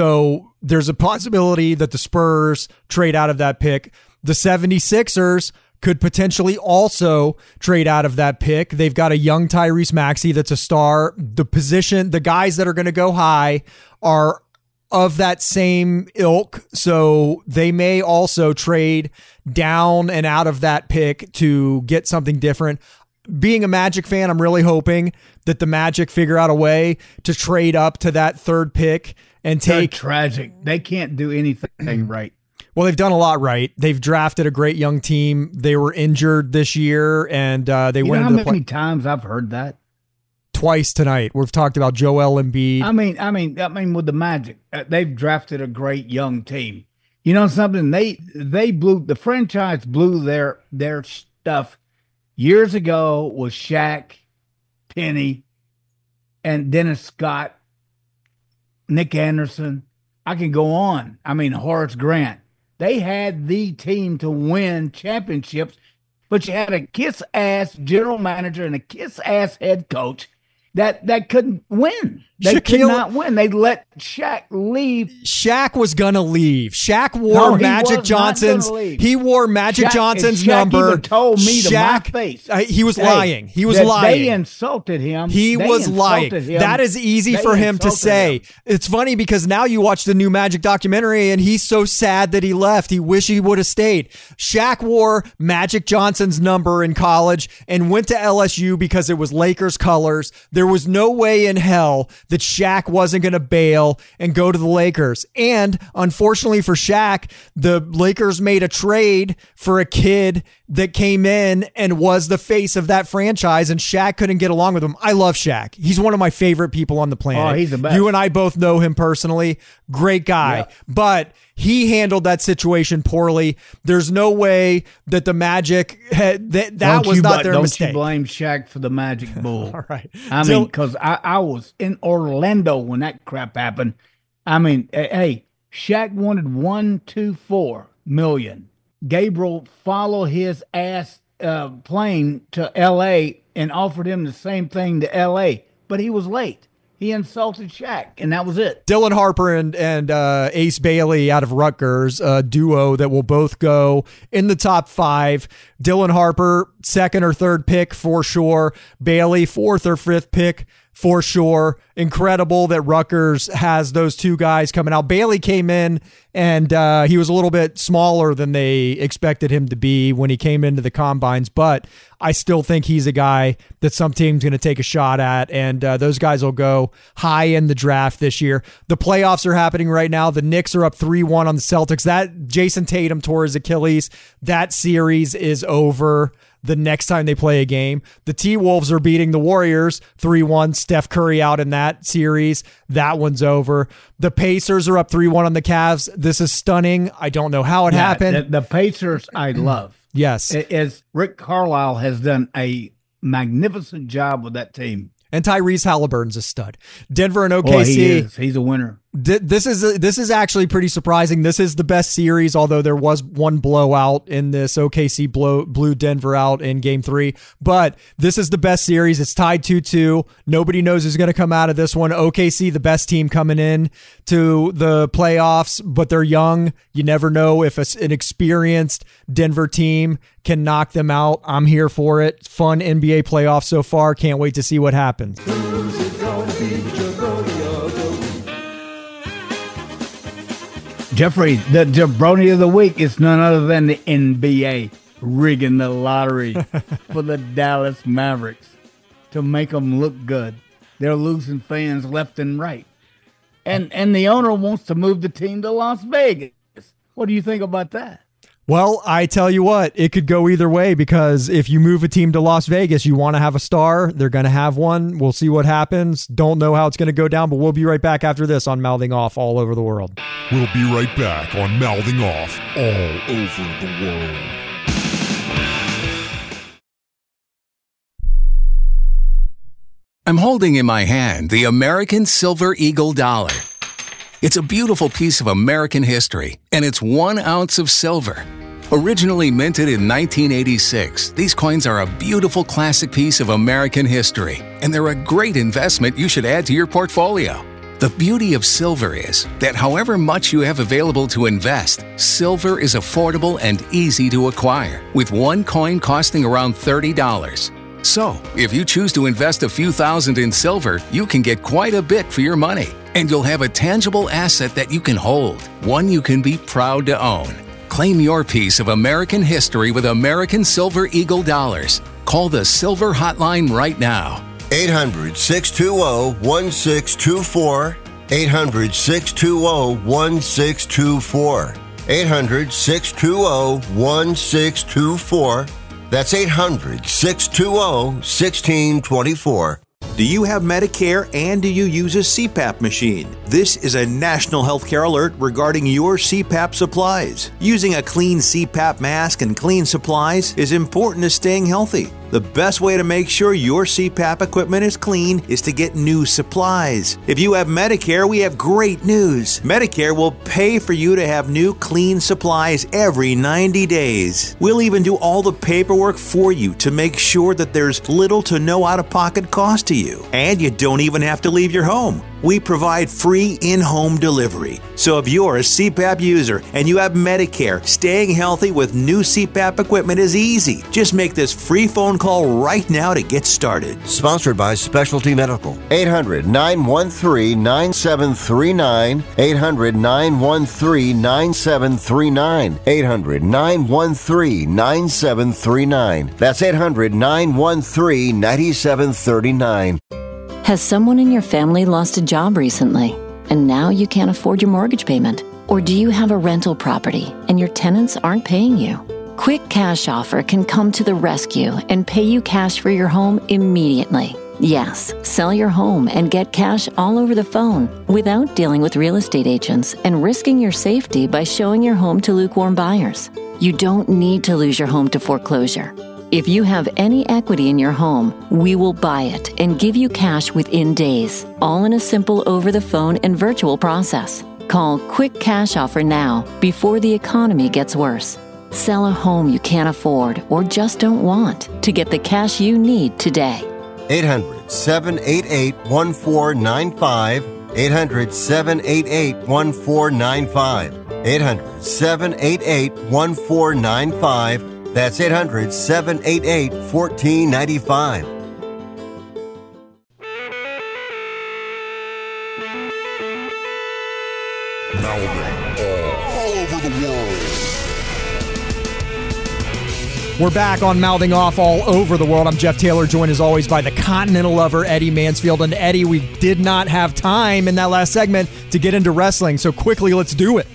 So there's a possibility that the Spurs trade out of that pick. The seventy-sixers could potentially also trade out of that pick. They've got a young Tyrese Maxey that's a star. The position, the guys that are going to go high are of that same ilk, so they may also trade down and out of that pick to get something different. Being a Magic fan, I'm really hoping that the Magic figure out a way to trade up to that third pick and take... They're tragic. They can't do anything right. Well, they've done a lot right. They've drafted a great young team. They were injured this year, and uh, they you went know into how the many play- times I've heard that? Twice tonight. We've talked about Joel Embiid. I mean, I mean, I mean, with the Magic, uh, they've drafted a great young team. You know something? They they blew the franchise blew their their stuff years ago with Shaq, Penny, and Dennis Scott, Nick Anderson. I can go on. I mean, Horace Grant. They had the team to win championships, but you had a kiss-ass general manager and a kiss-ass head coach that that couldn't win. They Shaquille, could not win. They let Shaq leave. Shaq was gonna leave. Shaq wore No, he Magic was Johnson's. not gonna leave. He wore Magic Shaq- Johnson's Shaq number. even told me to my Shaq, face. uh, he was Hey, lying. He was that lying. They insulted him. He They was lying. insulted him. That is easy They for him to insulted say. him. It's funny because now you watch the new Magic documentary and he's so sad that he left. He wish he would have stayed. Shaq wore Magic Johnson's number in college and went to L S U because it was Lakers colors. There was no way in hell that Shaq wasn't going to bail and go to the Lakers. And unfortunately for Shaq, the Lakers made a trade for a kid that came in and was the face of that franchise, and Shaq couldn't get along with him. I love Shaq. He's one of my favorite people on the planet. Oh, he's the best. You and I both know him personally. Great guy. Yeah. But he handled that situation poorly. There's no way that the Magic had, that that Don't was you, not but their don't mistake. you blame Shaq for the Magic Bull. All right. I So- mean, because I, I was in Orlando when that crap happened. I mean, eh, hey, Shaq wanted one, two, four million. Gabriel followed his ass uh, plane to L A and offered him the same thing to L A, but he was late. He insulted Shaq, and that was it. Dylan Harper and and uh, Ace Bailey out of Rutgers, a duo that will both go in the top five. Dylan Harper, second or third pick for sure. Bailey, fourth or fifth pick for sure. Incredible that Rutgers has those two guys coming out. Bailey came in and uh, he was a little bit smaller than they expected him to be when he came into the combines, but I still think he's a guy that some team's going to take a shot at, and uh, those guys will go high in the draft this year. The playoffs are happening right now. The Knicks are up three one on the Celtics. That Jason Tatum tore his Achilles. That series is over the next time they play a game. The T-Wolves are beating the Warriors three one. Steph Curry out in that series. That one's over. The Pacers are up three one on the Cavs. This is stunning. I don't know how it Yeah, happened. The, the Pacers I love. Yes. As Rick Carlisle has done a magnificent job with that team. And Tyrese Halliburton's a stud. Denver and O K C. Boy, he is. He's a winner. This is this is actually pretty surprising. This is the best series, although there was one blowout in this. O K C blow, blew Denver out in game three. But this is the best series. It's tied two two. Nobody knows who's going to come out of this one. O K C, the best team coming in to the playoffs, but they're young. You never know if a, an experienced Denver team can knock them out. I'm here for it. Fun N B A playoff so far. Can't wait to see what happens. Jeffrey, the jabroni of the week is none other than the N B A rigging the lottery for the Dallas Mavericks to make them look good. They're losing fans left and right. And and the owner wants to move the team to Las Vegas. What do you think about that? Well, I tell you what, it could go either way, because if you move a team to Las Vegas, you want to have a star. They're going to have one. We'll see what happens. Don't know how it's going to go down, but we'll be right back after this on Mouthing Off all over the world. We'll be right back on Mouthing Off all over the world. I'm holding in my hand the American Silver Eagle Dollar. It's a beautiful piece of American history, and it's one ounce of silver. Originally minted in nineteen eighty-six, these coins are a beautiful classic piece of American history, and they're a great investment you should add to your portfolio. The beauty of silver is that however much you have available to invest, silver is affordable and easy to acquire, with one coin costing around thirty dollars. So, if you choose to invest a few thousand in silver, you can get quite a bit for your money, and you'll have a tangible asset that you can hold, one you can be proud to own. Claim your piece of American history with American Silver Eagle dollars. Call the Silver Hotline right now. eight hundred, six two zero, one six two four. eight hundred, six two zero, one six two four. eight hundred, six two zero, one six two four. That's eight hundred, six two zero, one six two four. Do you have Medicare and do you use a C PAP machine? This is a national healthcare alert regarding your C PAP supplies. Using a clean C PAP mask and clean supplies is important to staying healthy. The best way to make sure your C PAP equipment is clean is to get new supplies. If you have Medicare, we have great news. Medicare will pay for you to have new clean supplies every ninety days. We'll even do all the paperwork for you to make sure that there's little to no out-of-pocket cost to you. And you don't even have to leave your home. We provide free in-home delivery. So if you're a C PAP user and you have Medicare, staying healthy with new C PAP equipment is easy. Just make this free phone call right now to get started. Sponsored by Specialty Medical. eight hundred, nine one three, nine seven three nine. eight hundred, nine one three, nine seven three nine. eight hundred, nine one three, nine seven three nine. That's eight hundred, nine one three, nine seven three nine. Has someone in your family lost a job recently, and now you can't afford your mortgage payment? Or do you have a rental property and your tenants aren't paying you? Quick Cash Offer can come to the rescue and pay you cash for your home immediately. Yes, sell your home and get cash all over the phone without dealing with real estate agents and risking your safety by showing your home to lukewarm buyers. You don't need to lose your home to foreclosure. If you have any equity in your home, we will buy it and give you cash within days, all in a simple over-the-phone and virtual process. Call Quick Cash Offer now before the economy gets worse. Sell a home you can't afford or just don't want to get the cash you need today. eight hundred, seven eight eight, one four nine five. eight hundred, seven eight eight, one four nine five. eight hundred, seven eight eight, one four nine five. That's eight hundred, seven eight eight, one four nine five. Now then, all over the world. We're back on Mouthing Off all over the world. I'm Jeff Taylor, joined as always by the Continental Lover, Eddie Mansfield. And Eddie, we did not have time in that last segment to get into wrestling, so quickly, let's do it.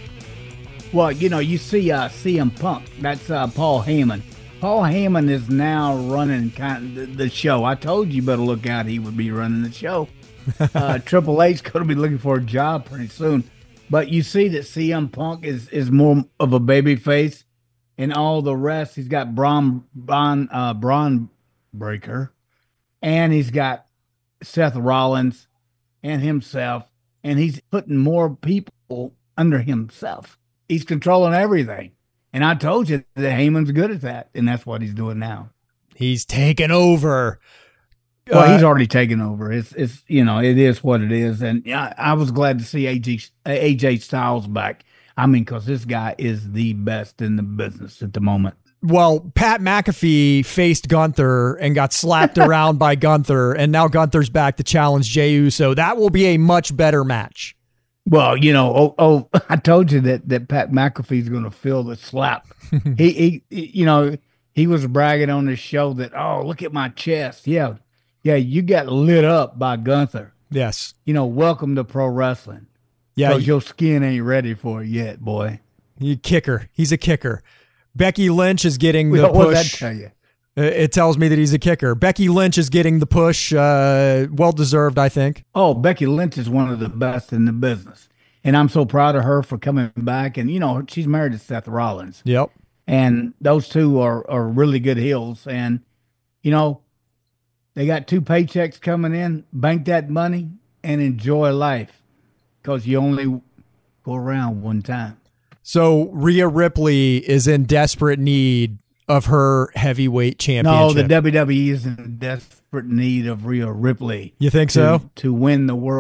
Well, you know, you see uh, C M Punk. That's uh, Paul Heyman. Paul Heyman is now running kind of the, the show. I told you, you better look out. He would be running the show. Uh, Triple H's going to be looking for a job pretty soon. But you see that C M Punk is, is more of a baby face, and all the rest. He's got Braun, Braun, uh, Braun Breaker, and he's got Seth Rollins and himself, and he's putting more people under himself. He's controlling everything. And I told you that Heyman's good at that, and that's what he's doing now. He's taken over. Well, uh, he's already taken over. It's, it's you know, it is what it is. And yeah, I was glad to see A J, A J Styles back. I mean, because this guy is the best in the business at the moment. Well, Pat McAfee faced Gunther and got slapped around by Gunther, and now Gunther's back to challenge Jey Uso. That will be a much better match. Well, you know, oh, oh I told you that, that Pat McAfee's going to feel the slap. he, he, you know, he was bragging on this show that, oh, look at my chest. Yeah, yeah, you got lit up by Gunther. Yes. You know, welcome to pro wrestling. Yeah, because your skin ain't ready for it yet, boy. You kicker. He's a kicker. Becky Lynch is getting the well, push. What does that tell you? It tells me that he's a kicker. Becky Lynch is getting the push. Uh, well-deserved, I think. Oh, Becky Lynch is one of the best in the business. And I'm so proud of her for coming back. And, you know, she's married to Seth Rollins. Yep. And those two are, are really good heels. And, you know, they got two paychecks coming in. Bank that money and enjoy life, because you only go around one time. So Rhea Ripley is in desperate need of her heavyweight championship. No, the W W E is in desperate need of Rhea Ripley. You think to, so? To win the world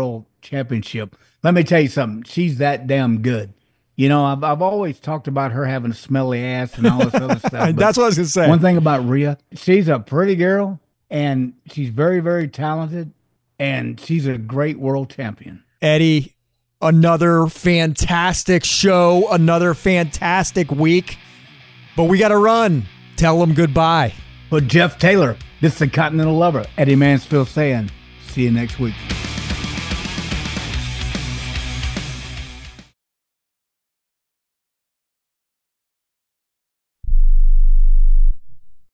championship. Let me tell you something. She's that damn good. You know, I've I've always talked about her having a smelly ass and all this other stuff. That's what I was going to say. One thing about Rhea, she's a pretty girl, and she's very, very talented, and she's a great world champion. Eddie, another fantastic show, another fantastic week, but we got to run. Tell them goodbye. For Jeff Taylor, this is the Continental Lover, Eddie Mansfield saying, see you next week.